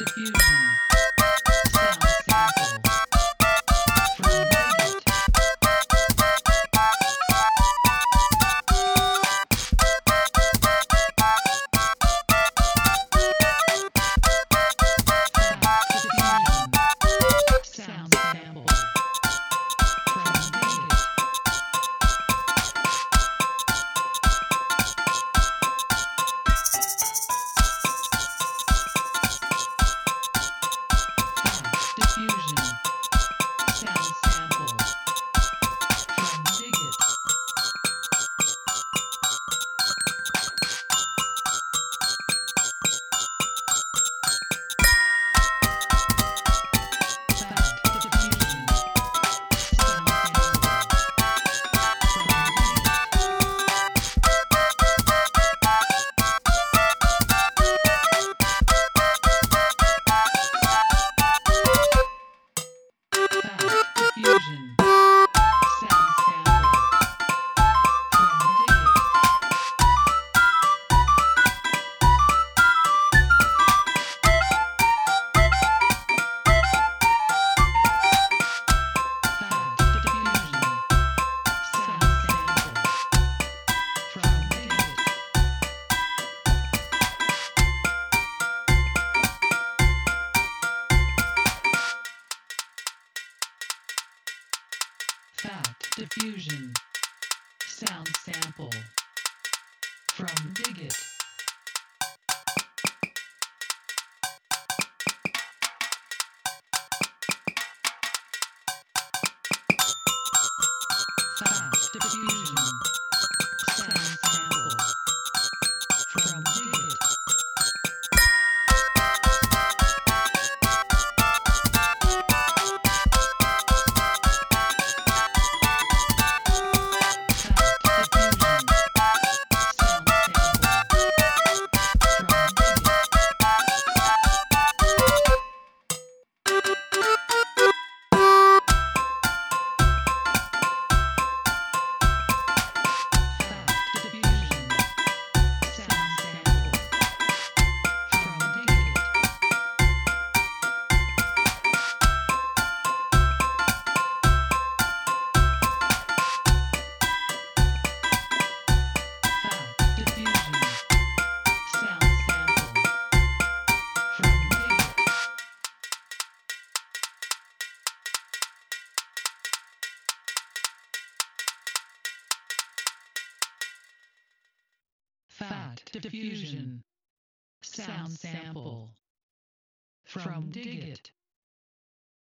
diffusion. Sound sample from Digit. Fast diffusion. Sound sample from Digit. Fast diffusion. Sound sample from Digit. Fast diffusion. Sound sample from Digit. Fast diffusion. Sound sample from Digit. Fast diffusion. Sound sample from Digit. Fast diffusion. Sound sample from Digit. Fast diffusion. Sound sample from Digit. Fast diffusion. Sound sample from Digit. Fast diffusion. Sound sample from Digit. Fast diffusion. Sound sample from Digit. Fast diffusion. Sound sample from Digit.